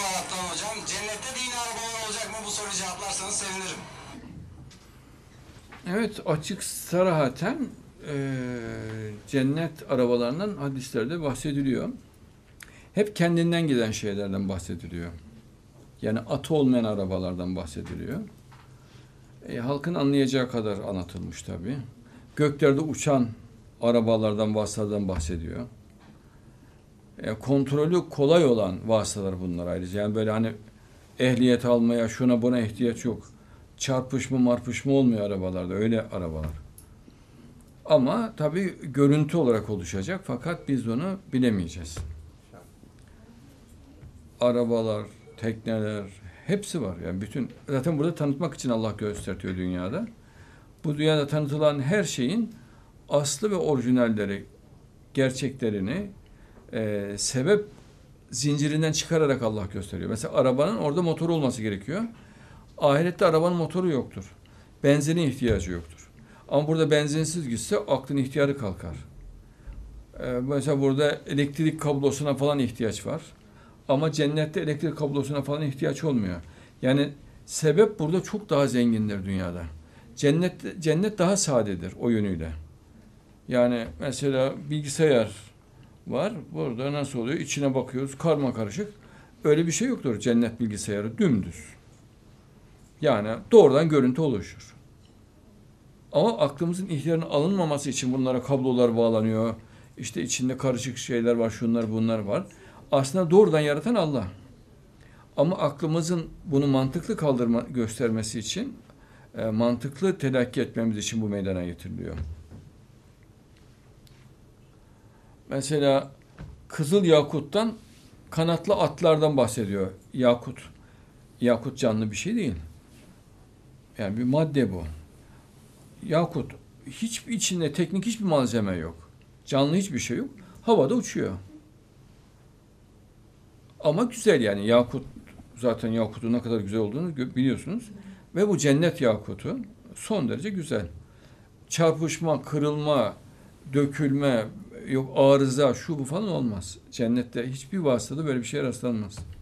Allah'tan hocam. Cennette de yine arabalar olacak mı? Bu soruyu cevaplarsanız sevinirim. Evet, açık sarahaten cennet arabalarından hadislerde bahsediliyor. Hep kendinden giden şeylerden bahsediliyor. Yani atı olmayan arabalardan bahsediliyor. Halkın anlayacağı kadar anlatılmış tabii. Göklerde uçan arabalardan, vasıtalardan bahsediyor. Kontrolü kolay olan vasıtalar bunlar ayrıca. Yani böyle hani ehliyet almaya, şuna buna ihtiyaç yok. Çarpışma marpışma olmuyor arabalarda, öyle arabalar. Ama tabii görüntü olarak oluşacak, fakat biz onu bilemeyeceğiz. Arabalar, tekneler, hepsi var. Yani bütün, zaten burada tanıtmak için Allah gösteriyor dünyada. Bu dünyada tanıtılan her şeyin aslı ve orijinalleri, gerçeklerini sebep zincirinden çıkararak Allah gösteriyor. Mesela arabanın orada motoru olması gerekiyor. Ahirette arabanın motoru yoktur. Benzine ihtiyacı yoktur. Ama burada benzinsiz gitse aklın ihtiyarı kalkar. Mesela burada elektrik kablosuna falan ihtiyaç var. Ama cennette elektrik kablosuna falan ihtiyaç olmuyor. Yani sebep burada çok daha zengindir dünyada. Cennet daha sadedir o yönüyle. Yani mesela bilgisayar var. Burada nasıl oluyor? İçine bakıyoruz. Karma karışık. Öyle bir şey yoktur cennet bilgisayarı. Dümdüz. Yani doğrudan görüntü oluşur. Ama aklımızın ihtiyarının alınmaması için bunlara kablolar bağlanıyor. İşte içinde karışık şeyler var, şunlar bunlar var. Aslında doğrudan yaratan Allah. Ama aklımızın bunu mantıklı göstermesi için, mantıklı telakki etmemiz için bu meydana getiriliyor. Mesela kızıl yakuttan, kanatlı atlardan bahsediyor. Yakut. Yakut canlı bir şey değil. Yani bir madde bu. Yakut. Hiçbir içinde teknik hiçbir malzeme yok. Canlı hiçbir şey yok. Havada uçuyor. Ama güzel yani. Yakut, zaten yakutun ne kadar güzel olduğunu biliyorsunuz. Ve bu cennet yakutu son derece güzel. Çarpışma, kırılma, dökülme, yok arıza, şu bu falan olmaz. Cennette hiçbir vasıtada böyle bir şeye rastlanmaz.